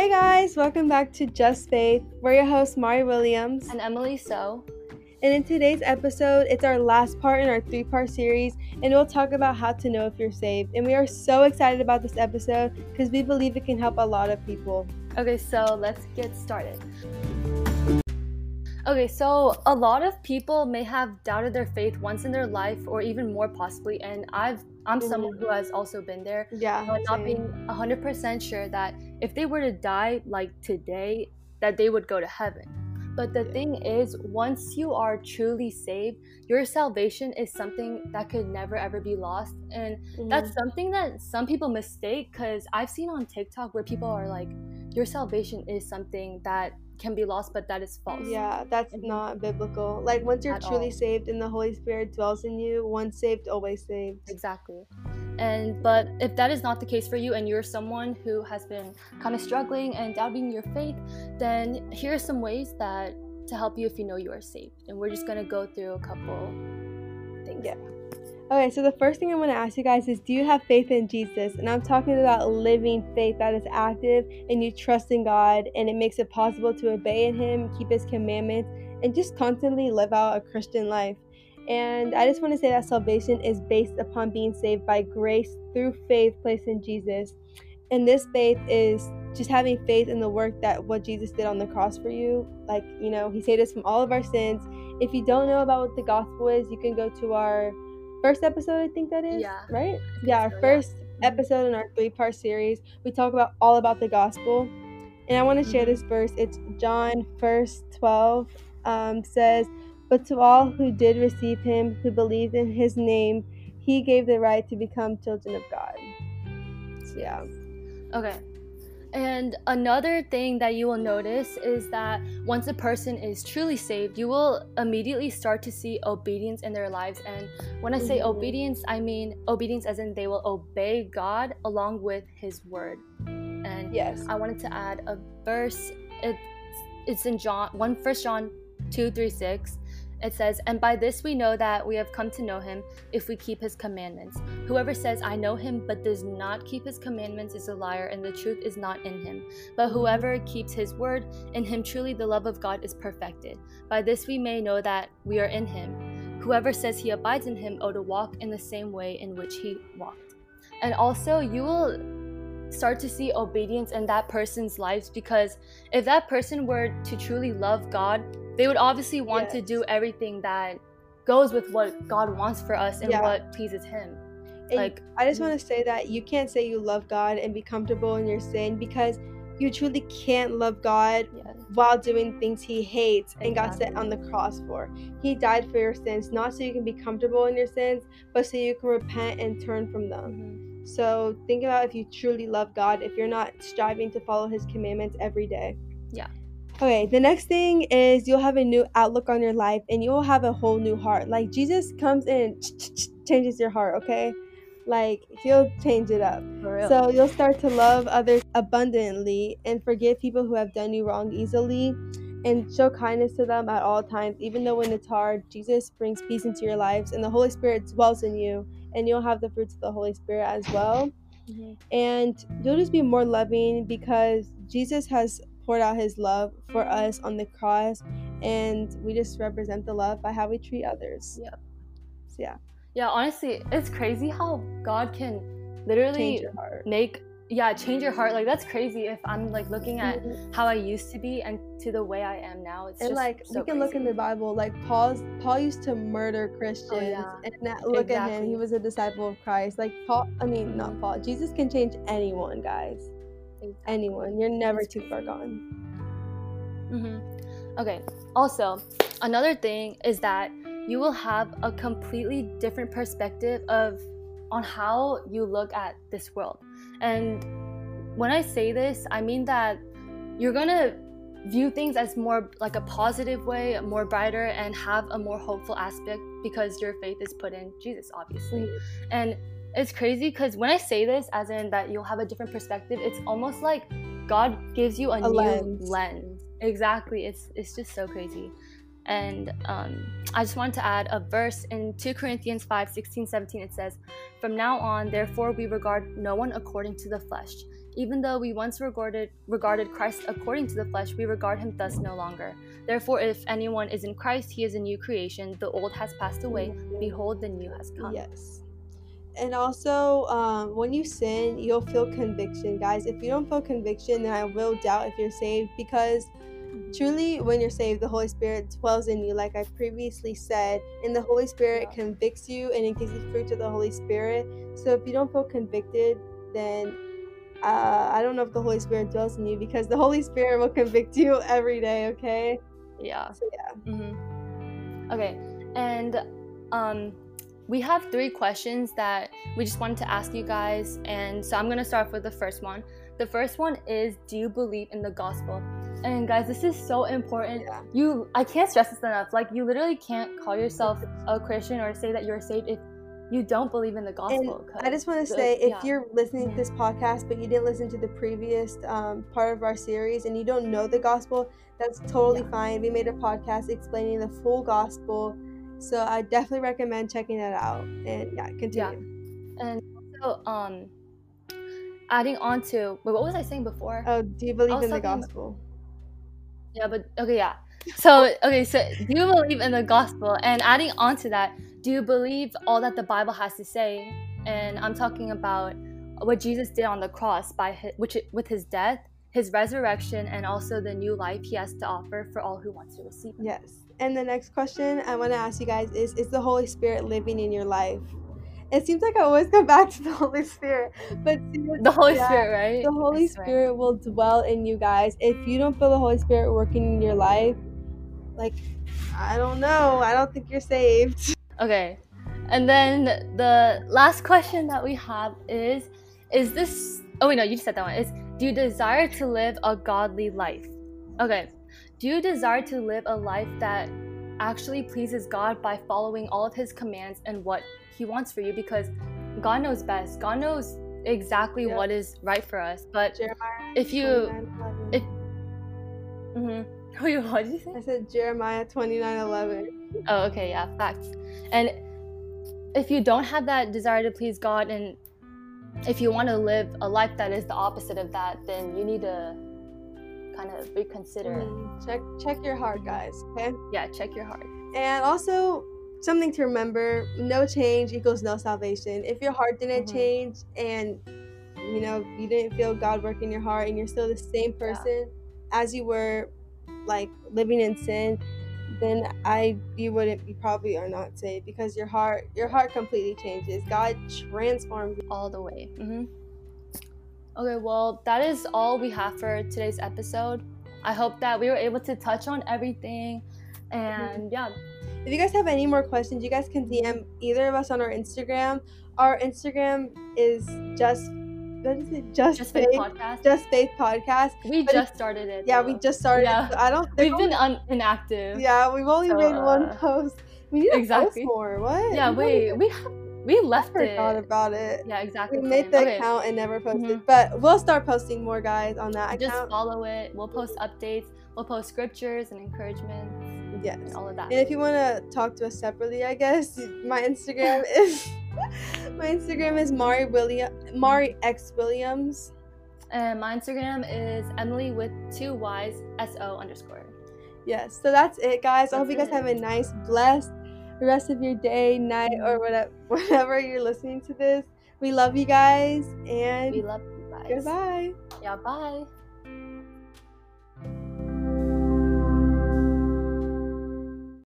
Hi guys, welcome back to Just Faith. We're your hosts, Mari Williams. And Emily So. And in today's episode, it's our last part in our 3-part series, and we'll talk about how to know if you're saved. And we are so excited about this episode because we believe it can help a lot of people. Okay, so let's get started. Okay, so a lot of people may have doubted their faith once in their life, or even more possibly, and I'm someone who has also been there. Not being 100% sure that if they were to die like today, that they would go to heaven. But the thing is, once you are truly saved, your salvation is something that could never ever be lost. And that's something that some people mistake, because I've seen on TikTok where people are like, your salvation is something that can be lost, but that is false. Yeah, that's not biblical. Like, once you're truly saved and the Holy Spirit dwells in you, once saved, always saved. Exactly. But if that is not the case for you, and you're someone who has been kind of struggling and doubting your faith, then here are some ways that to help you if you know you are saved. And we're just going to go through a couple things. Yeah. Okay, so the first thing I want to ask you guys is, do you have faith in Jesus? And I'm talking about living faith that is active and you trust in God, and it makes it possible to obey in Him, keep His commandments, and just constantly live out a Christian life. And I just want to say that salvation is based upon being saved by grace through faith placed in Jesus. And this faith is just having faith in the work that what Jesus did on the cross for you. Like, He saved us from all of our sins. If you don't know about what the gospel is, you can go to our first episode, I think that is, right? Yeah, our first episode in our 3-part series. We talk about all about the gospel. And I want to share this verse. It's John 1:12, says, "But to all who did receive Him, who believed in His name, He gave the right to become children of God." So, yeah. Okay. And another thing that you will notice is that once a person is truly saved, you will immediately start to see obedience in their lives. And when I say obedience, I mean obedience as in they will obey God along with His word. And yes, I wanted to add a verse. It's in 1 John 2:3-6. It says, "And by this we know that we have come to know Him, if we keep His commandments. Whoever says, 'I know Him,' but does not keep His commandments is a liar, and the truth is not in him. But whoever keeps His word, in him truly the love of God is perfected. By this we may know that we are in Him. Whoever says he abides in Him ought to walk in the same way in which He walked." And also, you will start to see obedience in that person's lives, because if that person were to truly love God, they would obviously want to do everything that goes with what God wants for us and what pleases Him. And I just want to say that you can't say you love God and be comfortable in your sin, because you truly can't love God while doing things He hates and got set on the cross for. He died for your sins, not so you can be comfortable in your sins, but so you can repent and turn from them. So think about if you truly love God, if you're not striving to follow His commandments every day. Yeah. Okay, the next thing is you'll have a new outlook on your life, and you'll have a whole new heart. Like, Jesus comes in and changes your heart, okay? Like, He'll change it up. For real. So you'll start to love others abundantly and forgive people who have done you wrong easily, and show kindness to them at all times, even though when it's hard. Jesus brings peace into your lives, and the Holy Spirit dwells in you, and you'll have the fruits of the Holy Spirit as well. And you'll just be more loving, because Jesus has poured out His love for us on the cross, and we just represent the love by how we treat others. So yeah, honestly, it's crazy how God can literally change your heart. Change your heart. Like, that's crazy. If I'm like looking at how I used to be and to the way I am now, it's and just like so we can crazy. look in the Bible, like Paul used to murder Christians, and look at him, he was a disciple of Christ. Like not Paul. Jesus can change anyone, guys. Anyone. You're never too far gone. Okay. Also, another thing is that you will have a completely different perspective on how you look at this world. And when I say this, I mean that you're gonna view things as more like a positive way, more brighter, and have a more hopeful aspect, because your faith is put in Jesus, obviously. And it's crazy, because when I say this, as in that you'll have a different perspective, it's almost like God gives you a new lens. Exactly. It's just so crazy. And I just wanted to add a verse in 2 Corinthians 5:16-17. It says, "From now on, therefore, we regard no one according to the flesh. Even though we once regarded Christ according to the flesh, we regard him thus no longer. Therefore, if anyone is in Christ, he is a new creation. The old has passed away. Behold, the new has come." Yes. And also, when you sin, you'll feel conviction, guys. If you don't feel conviction, then I will doubt if you're saved, because truly, when you're saved, the Holy Spirit dwells in you, like I previously said, and the Holy Spirit convicts you, and it gives you fruit of the Holy Spirit. So if you don't feel convicted, then I don't know if the Holy Spirit dwells in you, because the Holy Spirit will convict you every day, okay? Yeah. So yeah. Okay, and we have 3 questions that we just wanted to ask you guys, and so I'm going to start with the first one. The first one is, do you believe in the gospel? And guys, this is so important. Yeah. I can't stress this enough. Like, you literally can't call yourself a Christian or say that you're saved if you don't believe in the gospel. And I just want to say, if you're listening to this podcast but you didn't listen to the previous part of our series and you don't know the gospel, that's totally fine. We made a podcast explaining the full gospel, so I definitely recommend checking that out. And continue. And also, adding on to, what was I saying before? Oh, do you believe in the gospel? So do you believe in the gospel? And adding on to that, do you believe all that the Bible has to say? And I'm talking about what Jesus did on the cross with his death, his resurrection, and also the new life he has to offer for all who wants to receive it. Yes. And the next question I want to ask you guys is the Holy Spirit living in your life? It seems like I always come back to the Holy Spirit, but the Holy Spirit, right? The Holy Spirit will dwell in you guys. If you don't feel the Holy Spirit working in your life, like, I don't know, I don't think you're saved. Okay, and then the last question that we have is this, oh wait, no, you just said that one, is, do you desire to live a godly life? Okay, do you desire to live a life that actually pleases God by following all of his commands and what he wants for you? Because God knows best. God knows exactly what is right for us. But Jeremiah if you, Wait, what did you say? I said Jeremiah 29:11. Oh, okay, yeah, facts. And if you don't have that desire to please God, and if you want to live a life that is the opposite of that, then you need to kind of reconsider. Check your heart, guys. Okay. Yeah, check your heart. And also, something to remember: no change equals no salvation. If your heart didn't change, and you didn't feel God work in your heart, and you're still the same person as you were, like, living in sin, then you probably are not saved, because your heart completely changes. God transforms you all the way. Okay, well, that is all we have for today's episode. I hope that we were able to touch on everything, and if you guys have any more questions, you guys can DM either of us on our Instagram. Our Instagram is Just Faith Podcast. Just Faith Podcast. We just started it. Yeah, we just started. Yeah. So we've been inactive. Yeah, we've only made one post. We need to post more. What? Yeah, we left it. I forgot about it. Yeah, exactly. We made the account and never posted. But we'll start posting more, guys, on that account. Just follow it. We'll post updates. We'll post scriptures and encouragements. Yes. And all of that. And if you want to talk to us separately, I guess, my Instagram is Mari X Williams. And my Instagram is Emily with 2 Y's SO_. Yes. So that's it, guys. I hope you guys have a nice, blessed rest of your day, night, or whatever you're listening to this. We love you guys, and we love you guys. Goodbye. Yeah, bye.